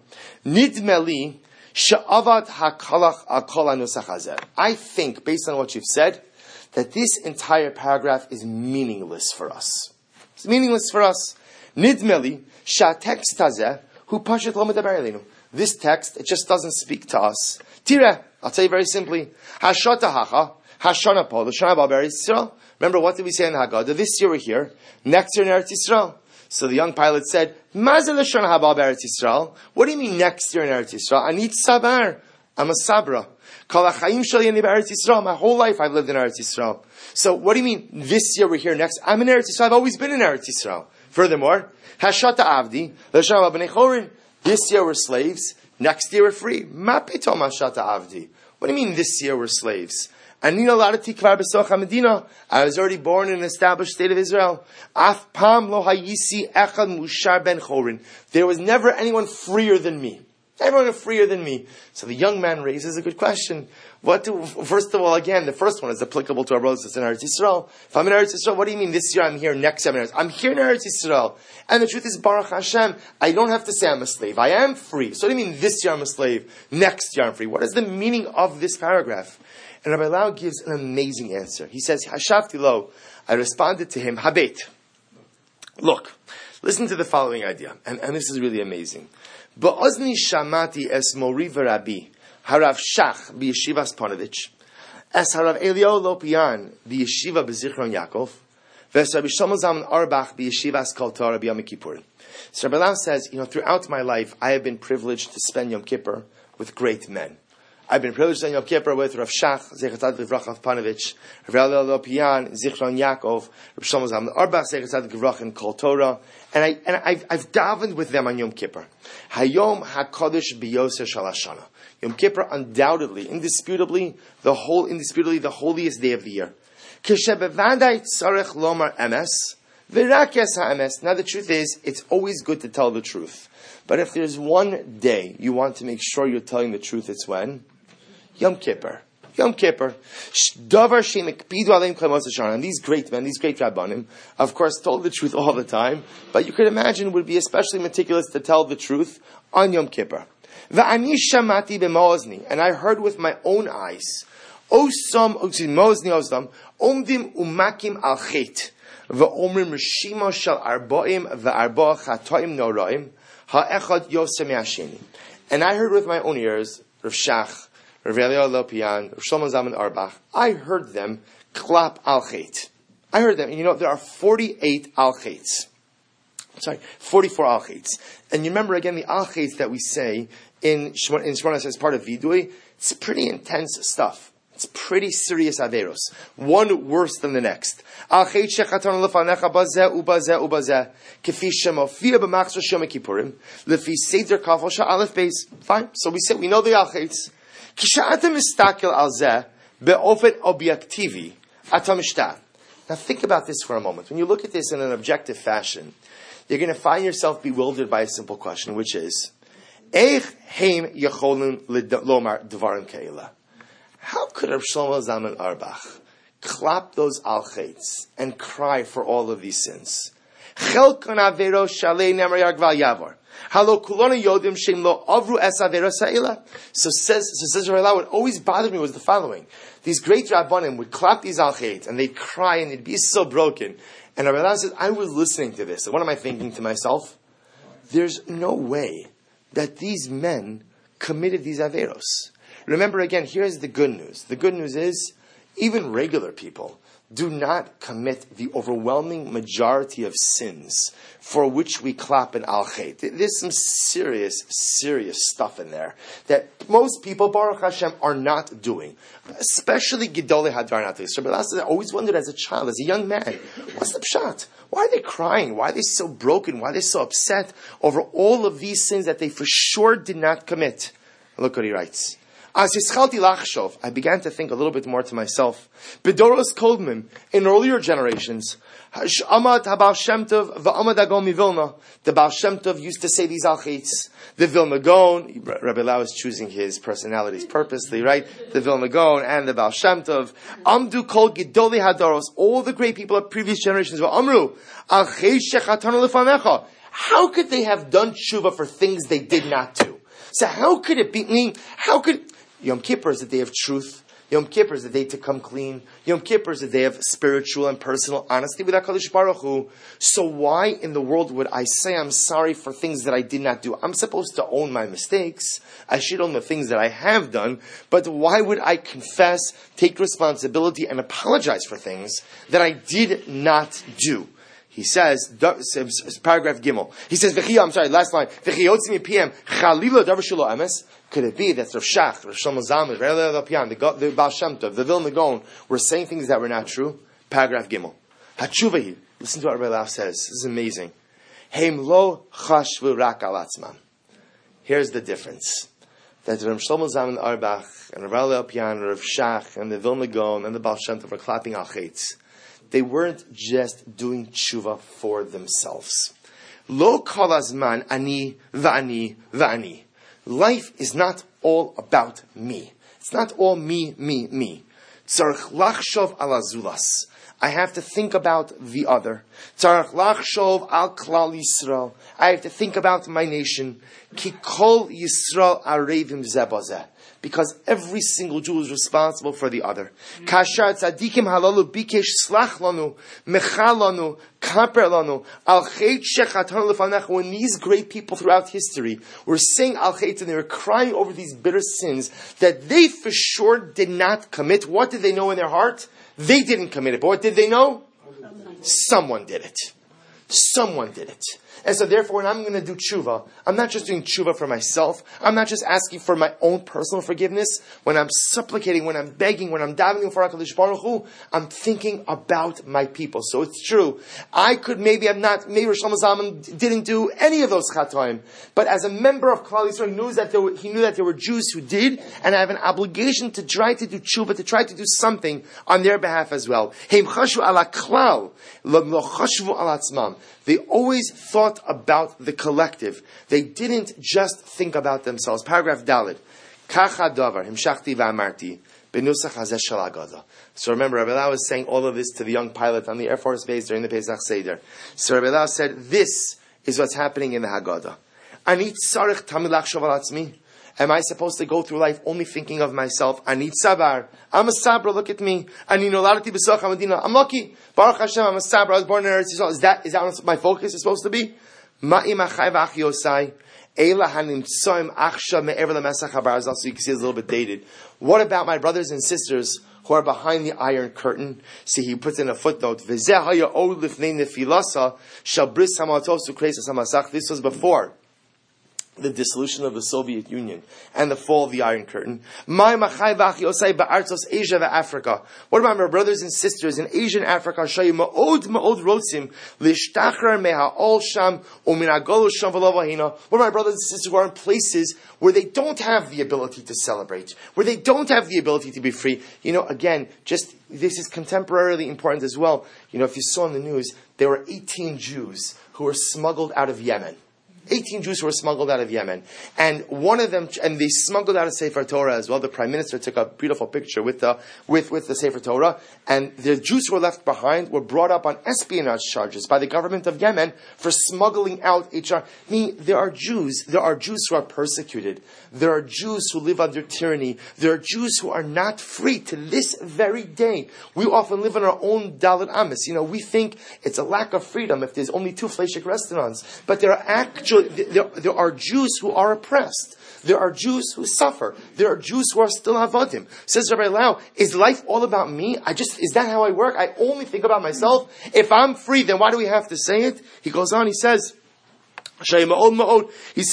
Nidmeli she'avad hakalach akol hanusach hazeh. I think, based on what you've said, that this entire paragraph is meaningless for us. It's meaningless for us. Nidmeli she'atext hazeh hu pashat lo medaber elinu. This text, it just doesn't speak to us. Tira, I'll tell you very simply. Hashata hacha, hashana po, l'shana ba b'Eretz Yisrael. Remember, what did we say in the Haggadah? This year we're here, next year in Eretz Yisrael. So the young pilot said, Mazel l'shana haba b'Eretz Yisrael. What do you mean next year in Eretz Yisrael? I need sabar. I'm a sabra. Kol ha'chaim shali ani b'Eretz Yisrael. My whole life I've lived in Eretz Yisrael. So what do you mean this year we're here next? I'm in Eretz Yisrael. I've always been in Eretz Yisrael. Furthermore, hashata avdi, l'shana ba b'nei chorin. This year we're slaves. Next year we're free. Ma pitom hashata avdi. What do you mean this year we're slaves? Anina ladati kvar b'soch ha-medina. I was already born in an established state of Israel. Af pam lo hayisi echad mushar ben chorin. There was never anyone freer than me. Everyone freer than me. So the young man raises a good question. First of all, again, the first one is applicable to our brothers in Eretz Yisrael. If I'm in Eretz Yisrael, what do you mean this year I'm here, next year I'm here in Eretz Yisrael? And the truth is, Baruch Hashem, I don't have to say I'm a slave. I am free. So what do you mean this year I'm a slave, next year I'm free? What is the meaning of this paragraph? And Rabbi Lau gives an amazing answer. He says, Hashafti lo, I responded to him, Habet. Look, listen to the following idea. And this is really amazing. Ba'ozni shamati es mori v'rabi, harav shach b'yeshivas Ponovich, es harav Elio Lopian b'yeshiva b'zichron Yaakov, v'es Rabbi Shlomo Zalman Auerbach b'yeshivas Kol Torah b'Yom Kippur. So Rabbi Lau says, throughout my life, I have been privileged to spend Yom Kippur with great men. I've been privileged to spend Yom Kippur with Rav Shach, Zecher Tzadik Livrach of Ponovich, Rav Elio Lopian, Zichron Yaakov, Rabbi Shlomo Zalman Auerbach, Zecher Tzadik Livrach in Kol Torah, and I've davened with them on Yom Kippur. Hayom HaKadosh B'Yoser Shal Hashana. Yom Kippur, undoubtedly, indisputably, the holiest day of the year. K'shebevadai tzarech lomar emes, v'rak es ha'emes. Now the truth is, it's always good to tell the truth. But if there's one day you want to make sure you're telling the truth, it's when? Yom Kippur. Yom Kippur. Davar she'mekpidu aleim kol mos hashana. And these great men, these great rabbanim, of course, told the truth all the time. But you could imagine would be especially meticulous to tell the truth on Yom Kippur. V'ani shamati b'mozni. And I heard with my own eyes. Mozni osam. Omdim umakim al chet. V'omrim rishimo shel arboim v'arbo chatoim noraim. Ha'echad yosem yasheni. And I heard with my own ears, Rav Shach, Rav Elio Lopian, Rav Shlomo Zalman Auerbach, I heard them clap al-chet. I heard them. And there are 48 al-chets. 44 al-chets. And you remember again the al-chets that we say in Shmonas as part of Vidui, it's pretty intense stuff. It's pretty serious averos. One worse than the next. Al-chet shechaton lefanecha bazeh ubazeh ubazeh kefi shemofia b'machzor Yom Kippurim lefi seder kafel sha'alef beis. Fine. So we know the al-chets. Now think about this for a moment. When you look at this in an objective fashion, you're going to find yourself bewildered by a simple question, which is, how could Rav Shlomo Zalman Auerbach clap those al-chets and cry for all of these sins? So says Rabbi, what always bothered me was the following. These great Rabbanim would clap these al-chait and they'd cry and they'd be so broken. And Rabbi says, I was listening to this. And what am I thinking to myself? There's no way that these men committed these averos. Remember again, here's the good news. The good news is, even regular people, do not commit the overwhelming majority of sins for which we clap in al-chet. There's some serious stuff in there that most people, Baruch Hashem, are not doing. Especially Gedolei Hadar Natis. I always wondered as a child, as a young man, what's the pshat? Why are they crying? Why are they so broken? Why are they so upset over all of these sins that they for sure did not commit? Look what he writes. As Yischalti Lachshov, I began to think a little bit more to myself. Bedoros Kodmim, in earlier generations, Amad HaBaal Shem Tov v'Amad HaGaon MiVilna. The Baal Shem Tov used to say these al-chets. The Vilna Gaon, Rabbi Lau is choosing his personalities purposely, right? The Vilna Gaon and the Baal Shem Tov. Amdu Kol Gedolei Hadaros, all the great people of previous generations were Amru, al-chet shechatanu lefanecha. How could they have done tshuva for things they did not do? So how could it be, Yom Kippur is the day of truth. Yom Kippur is the day to come clean. Yom Kippur is the day of spiritual and personal honesty with HaKadosh Baruch Hu. So why in the world would I say I'm sorry for things that I did not do? I'm supposed to own my mistakes. I should own the things that I have done. But why would I confess, take responsibility, and apologize for things that I did not do? He says, paragraph Gimel. He says, last line. Could it be that Rav Shach, Rav Shlomo Zalman, the Baal Shem Tov, the Vilna Gaon were saying things that were not true? Paragraph Gimel. Hatshuvahi. Listen to what Rabbi Lau says. This is amazing. Heim lo chashvu rak al atzmam. Here's the difference. That Rav Shlomo Zalman Auerbach and Rav Lopian, Rav Shach and the Vilna Gaon and the Baal Shem Tov were clapping al chetz. They weren't just doing tshuva for themselves. Lo kol hazman ani va'ani va'ani. Life is not all about me. It's not all me. Tzarech lachshov al azulas. I have to think about the other. Tzarech lachshov al klal Yisrael. I have to think about my nation. Ki kol Yisrael arevim zeh bazeh. Because every single Jew is responsible for the other. Kashar tzadikim halalu bikesh slach lanu, mechal lanu, kaper lanu, al chet shechatanu lefanach. When these great people throughout history were saying al chet and they were crying over these bitter sins that they for sure did not commit, what did they know in their heart? They didn't commit it. But what did they know? Someone did it. Someone did it. And so therefore, when I'm going to do tshuva, I'm not just doing tshuva for myself. I'm not just asking for my own personal forgiveness. When I'm supplicating, when I'm begging, when I'm davening for HaKadosh Baruch Hu, I'm thinking about my people. So it's true. Maybe Rosh Hashanah Zalman didn't do any of those chatoim. But as a member of Klal Yisrael, he knew that there were Jews who did, and I have an obligation to try to do tshuva, to try to do something on their behalf as well. Heim chashu ala klal, lo chashvu ala atzmam. They always thought about the collective. They didn't just think about themselves. Paragraph Daled. Kacha davar, himshachti v'amarti, benusach hazeh shel Haggadah. So remember, Rabbi Lau was saying all of this to the young pilot on the Air Force Base during the Pesach Seder. So Rabbi Lau said, this is what's happening in the Haggadah. Ani tzarech tamid lachshov al atzmi. Am I supposed to go through life only thinking of myself? Ani sabar. I'm a sabra, look at me. Ani noladati b'soch hamadina. I'm lucky. Baruch Hashem, I'm a sabra. I was born in Eretz Yisrael. Is that what my focus is supposed to be? Ma'im achai v'ach yosai. Eila hanimtsoim achsha me'ever l'mesach habarazal. So you can see it's a little bit dated. What about my brothers and sisters who are behind the Iron Curtain? See, he puts in a footnote. V'zeh haya od lifnei nefilasa shal bris hamatos ukreis hamasach. This was before the dissolution of the Soviet Union and the fall of the Iron Curtain. What about my brothers and sisters in Asia and Africa? What about my brothers and sisters who are in places where they don't have the ability to celebrate, where they don't have the ability to be free? Again, this is contemporarily important as well. If you saw in the news, there were 18 Jews who were smuggled out of Yemen. 18 Jews who were smuggled out of Yemen. And one of them, and they smuggled out of Sefer Torah as well. The Prime Minister took a beautiful picture with the Sefer Torah. And the Jews who were left behind were brought up on espionage charges by the government of Yemen for smuggling out HR. There are Jews who are persecuted. There are Jews who live under tyranny. There are Jews who are not free to this very day. We often live in our own Dalit Amis. We think it's a lack of freedom if there's only 2 Fleishik restaurants. But there are actual show there are Jews who are oppressed. There are Jews who suffer. There are Jews who are still avadim. Says Rabbi Lau, is life all about me? Is that how I work? I only think about myself? If I'm free, then why do we have to say it? He goes on, he says, there are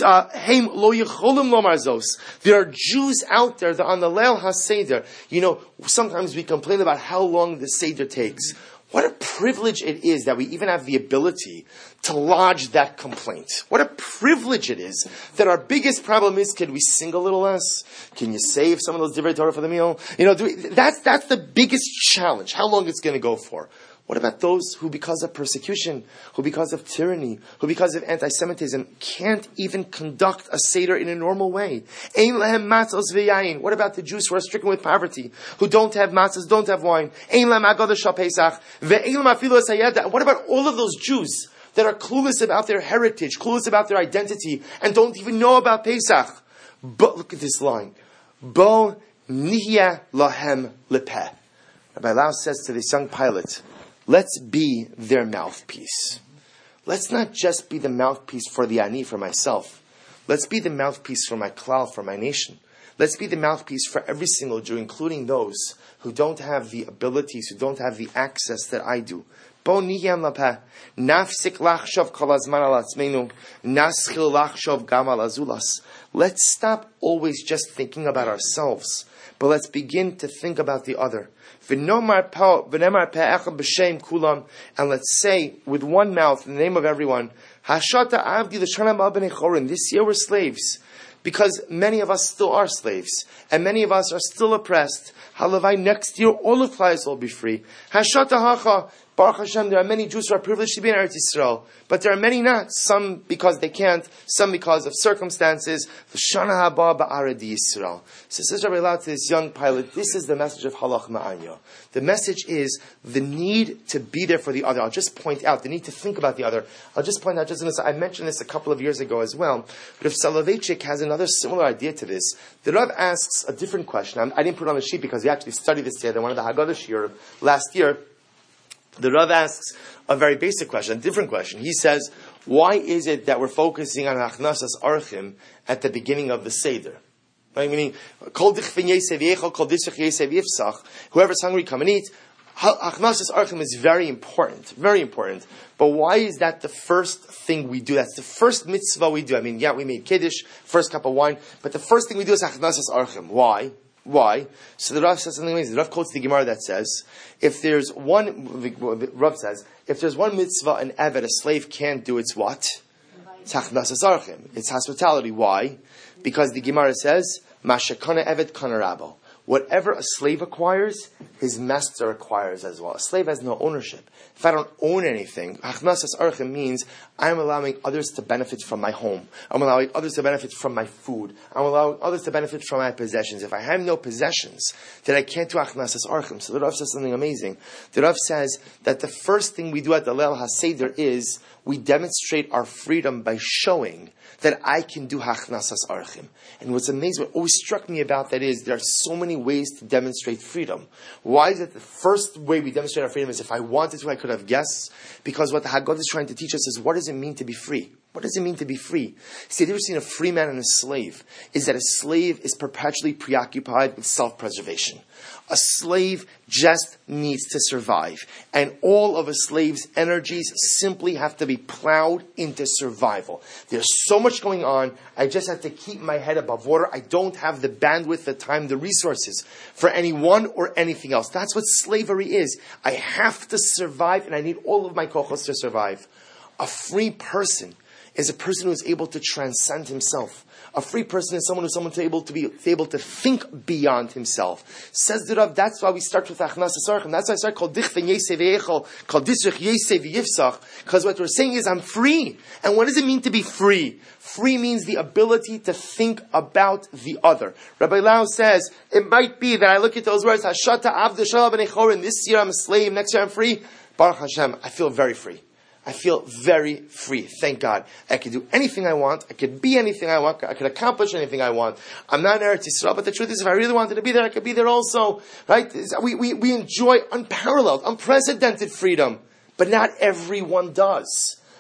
Jews out there that on the Leil HaSeder, sometimes we complain about how long the Seder takes. What a privilege it is that we even have the ability to lodge that complaint. What a privilege it is that our biggest problem is, can we sing a little less? Can you save some of those Divrei Torah for the meal? That's the biggest challenge, how long it's going to go for. What about those who, because of persecution, who because of tyranny, who because of anti-Semitism, can't even conduct a Seder in a normal way? Ein lehem matzos v'yayin. What about the Jews who are stricken with poverty, who don't have matzos, don't have wine? Ein lehem agadah shal Pesach, ve'ein lehem afilu esayeda. What about all of those Jews that are clueless about their heritage, clueless about their identity, and don't even know about Pesach? But look at this line. Bo nihya lahem lepeh. Rabbi Lau says to this young pilot, let's be their mouthpiece. Let's not just be the mouthpiece for the ani, for myself. Let's be the mouthpiece for my klal, for my nation. Let's be the mouthpiece for every single Jew, including those who don't have the abilities, who don't have the access that I do. Bo nihyan lapeh, nafsik lachshov kol hazman al atzmeinu, naschil lachshov gam al azulas. Let's stop always just thinking about ourselves, but let's begin to think about the other. And let's say with one mouth, in the name of everyone, this year we're slaves, because many of us still are slaves, and many of us are still oppressed. Next year all of Klal will be free. Baruch Hashem, there are many Jews who are privileged to be in Eretz Yisrael, but there are many not. Some because they can't, some because of circumstances. L'shana haba ba'aredi Yisrael. So says Rabbi Lau to this young pilot, this is the message of Halach Ma'anya. The message is the need to be there for the other. I'll just point out the need to think about the other. I'll just point out, I mentioned this a couple of years ago as well, but if Soloveitchik has another similar idea to this, the Rav asks a different question. I didn't put it on the sheet because we actually studied this together, one of the Haggadah Shir last year. The Rav asks a very basic question, a different question. He says, why is it that we're focusing on Achnasas Archim at the beginning of the Seder? Right? Meaning, whoever's hungry, come and eat. Achnasas Archim is very important, very important. But why is that the first thing we do? That's the first mitzvah we do. We made Kiddush, first cup of wine, but the first thing we do is Achnasas Archim. Why? So the Rav says something amazing. The Rav quotes the Gemara that says, if there's one mitzvah, an eved, a slave can't do, it's what? It's Achnasas Archim. It's hospitality. Why? Because the Gemara says, Mashakana eved kana rabo. Whatever a slave acquires, his master acquires as well. A slave has no ownership. If I don't own anything, Achnasas Archim means I'm allowing others to benefit from my home. I'm allowing others to benefit from my food. I'm allowing others to benefit from my possessions. If I have no possessions, then I can't do Achnasas Archim. So the Rav says something amazing. The Rav says that the first thing we do at the Leil HaSeder is we demonstrate our freedom by showing that I can do Achnasas Archim. And what's amazing, what always struck me about that is there are so many ways to demonstrate freedom. Why is it the first way we demonstrate our freedom is if I wanted to, I could have guests? Because what the Haggadah is trying to teach us is, what does it mean to be free? What does it mean to be free? See, the difference between a free man and a slave is that a slave is perpetually preoccupied with self-preservation. A slave just needs to survive. And all of a slave's energies simply have to be plowed into survival. There's so much going on. I just have to keep my head above water. I don't have the bandwidth, the time, the resources for anyone or anything else. That's what slavery is. I have to survive, and I need all of my kochos to survive. A free person is a person who is able to transcend himself. A free person is someone who's able to think beyond himself. Says the Rav, that's why we start with Achnasas Archim. That's why I start called Dichven Yesei V'Echel, called Disrich Yesei V'Yifsach. Because what we're saying is I'm free. And what does it mean to be free? Free means the ability to think about the other. Rabbi Lau says, it might be that I look at those words, Hashata Avda Shalom B'nei Chorin, this year I'm a slave, next year I'm free. Baruch Hashem, I feel very free. I feel very free. Thank God. I can do anything I want. I can be anything I want. I can accomplish anything I want. I'm not in Eretz Yisrael, but the truth is, if I really wanted to be there, I could be there also. Right? We enjoy unparalleled, unprecedented freedom. But not everyone does.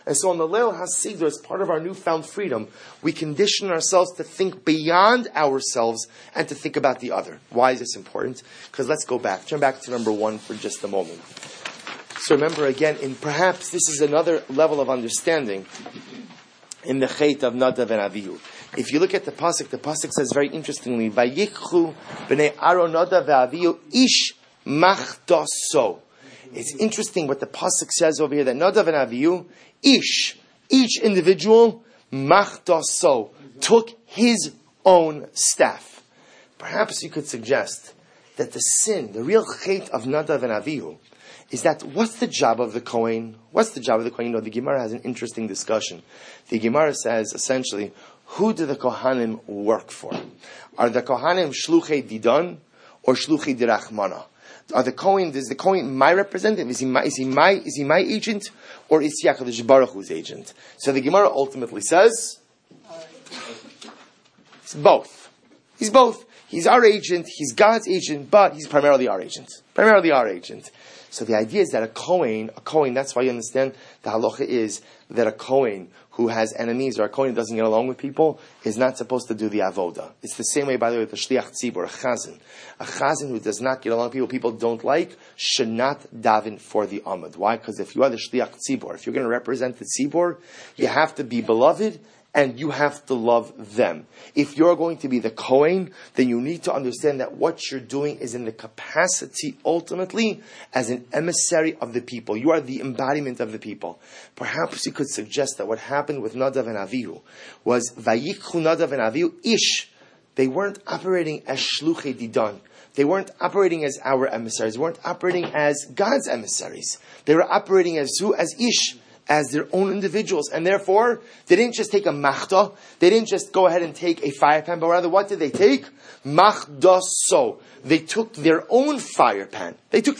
And so on the Leil HaSeder, as part of our newfound freedom, we condition ourselves to think beyond ourselves and to think about the other. Why is this important? Because let's go back. Turn back to number 1 for just a moment. So remember again, perhaps this is another level of understanding in the Chet of Nadav and Avihu. If you look at the pasuk says very interestingly, "Vayikhu b'nei Aaron Nadav ve'Avihu ish machdaso." It's interesting what the pasuk says over here, that Nadav and Avihu, each individual, machdaso, took his own staff. Perhaps you could suggest that the real Chet of Nadav and Avihu, is that what's the job of the Kohen? What's the job of the Kohen? The Gemara has an interesting discussion. The Gemara says, essentially, who do the Kohanim work for? Are the Kohanim Shluchei Didon or Shluchei Dirachmana? Is the Kohen my representative? Is he my agent? Or is he HaKadosh Baruch Hu's agent? So the Gemara ultimately says, it's both. He's both. He's our agent, he's God's agent, but he's primarily our agent. So the idea is that a Kohen, that's why you understand the halacha is that a Kohen who has enemies or a Kohen who doesn't get along with people is not supposed to do the avoda. It's the same way, by the way, with the Shliach Tzibur, a Chazan. A Chazan who does not get along with people don't like, should not daven for the Amud. Why? Because if you are the Shliach Tzibur, if you're going to represent the Tzibur, you have to be beloved and you have to love them. If you're going to be the Kohen, then you need to understand that what you're doing is in the capacity, ultimately, as an emissary of the people. You are the embodiment of the people. Perhaps you could suggest that what happened with Nadav and Avihu was, Vayikhu Nadav and Avihu ish. They weren't operating as Shluchei Didon. They weren't operating as our emissaries. They weren't operating as God's emissaries. They were operating as who? As ish. As their own individuals, and therefore they didn't just take a machda, they didn't just go ahead and take a fire pan, but rather what did they take? Machdaso. They took their own fire pan.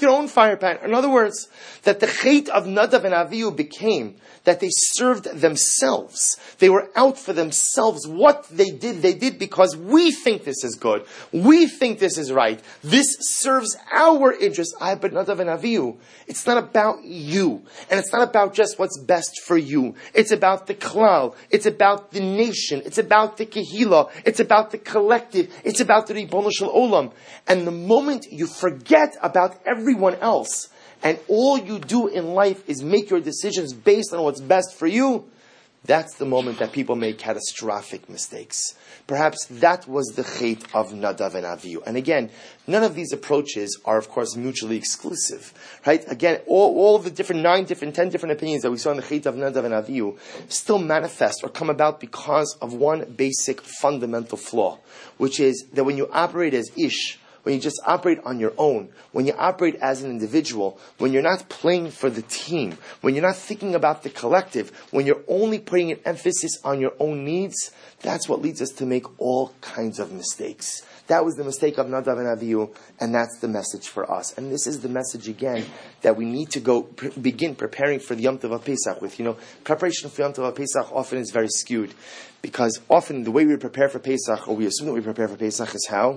In other words, that the Chet of Nadav and Avihu became that they served themselves. They were out for themselves. What they did because we think this is good. We think this is right. This serves our interests. But Nadav and Avihu, it's not about you. And it's not about just what's best for you. It's about the klal. It's about the nation. It's about the kehila. It's about the collective. It's about the Ribono Shel Olam. And the moment you forget about everyone else, and all you do in life is make your decisions based on what's best for you, that's the moment that people make catastrophic mistakes. Perhaps that was the Chet of Nadav and Avihu. And again, none of these approaches are, of course, mutually exclusive. Right? Again, all of the 10 different opinions that we saw in the Chet of Nadav and Avihu still manifest or come about because of one basic fundamental flaw, which is that when you operate as Ish, when you just operate on your own, when you operate as an individual, when you're not playing for the team, when you're not thinking about the collective, when you're only putting an emphasis on your own needs, that's what leads us to make all kinds of mistakes. That was the mistake of Nadav and Avihu, and that's the message for us. And this is the message, again, that we need to go begin preparing for the Yom Tov HaPesach with. Preparation for Yom Tov HaPesach often is very skewed, because often the way we prepare for Pesach, or we assume that we prepare for Pesach, is how?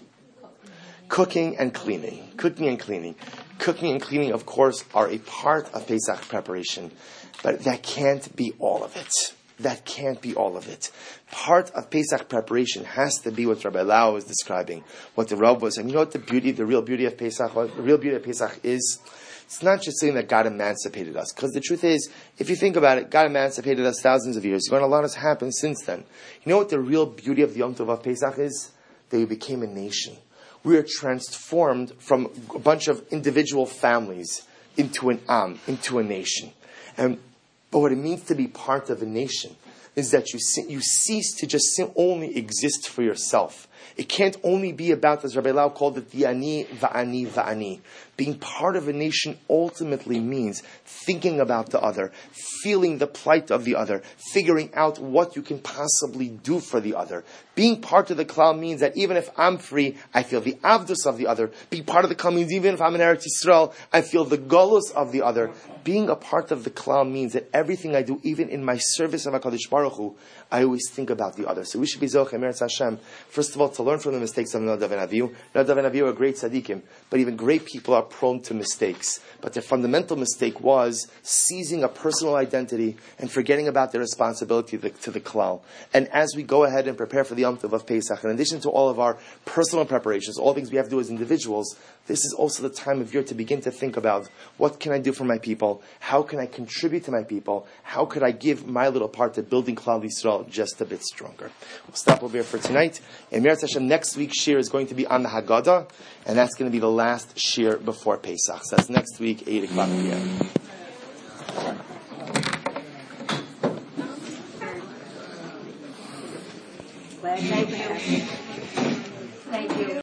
Cooking and cleaning. Cooking and cleaning, of course, are a part of Pesach preparation. But that can't be all of it. Part of Pesach preparation has to be what Rabbi Lau was describing, what the Rav was. And you know what the real beauty of Pesach is? It's not just saying that God emancipated us. Because the truth is, if you think about it, God emancipated us thousands of years ago, and a lot has happened since then. You know what the real beauty of the Yom Tov of Pesach is? That we became a nation. We are transformed from a bunch of individual families into an Am, into a nation. But what it means to be part of a nation is that you cease to just only exist for yourself. It can't only be about, as Rabbi Lau called it, the ani, va'ani. Being part of a nation ultimately means thinking about the other, feeling the plight of the other, figuring out what you can possibly do for the other. Being part of the klal means that even if I'm free, I feel the avdus of the other. Being part of the klal means even if I'm in Eretz Yisrael, I feel the golus of the other. Being a part of the klal means that everything I do, even in my service of HaKadosh Baruch Hu, I always think about the other. So we should be Zochem Eretz Hashem, first of all, to learn from the mistakes of Nadav and Avihu. Nadav and Avihu are great tzaddikim, but even great people are prone to mistakes. But their fundamental mistake was seizing a personal identity and forgetting about their responsibility to the klal. And as we go ahead and prepare for the Yom Tov of Pesach, in addition to all of our personal preparations, all things we have to do as individuals, this is also the time of year to begin to think about what can I do for my people? How can I contribute to my people? How could I give my little part to building Klal Yisrael just a bit stronger? We'll stop over here for tonight. And Meretz Hashem, next week's shir is going to be on the Haggadah, and that's going to be the last shir before Pesach. So that's next week, 8 o'clock p.m. Glad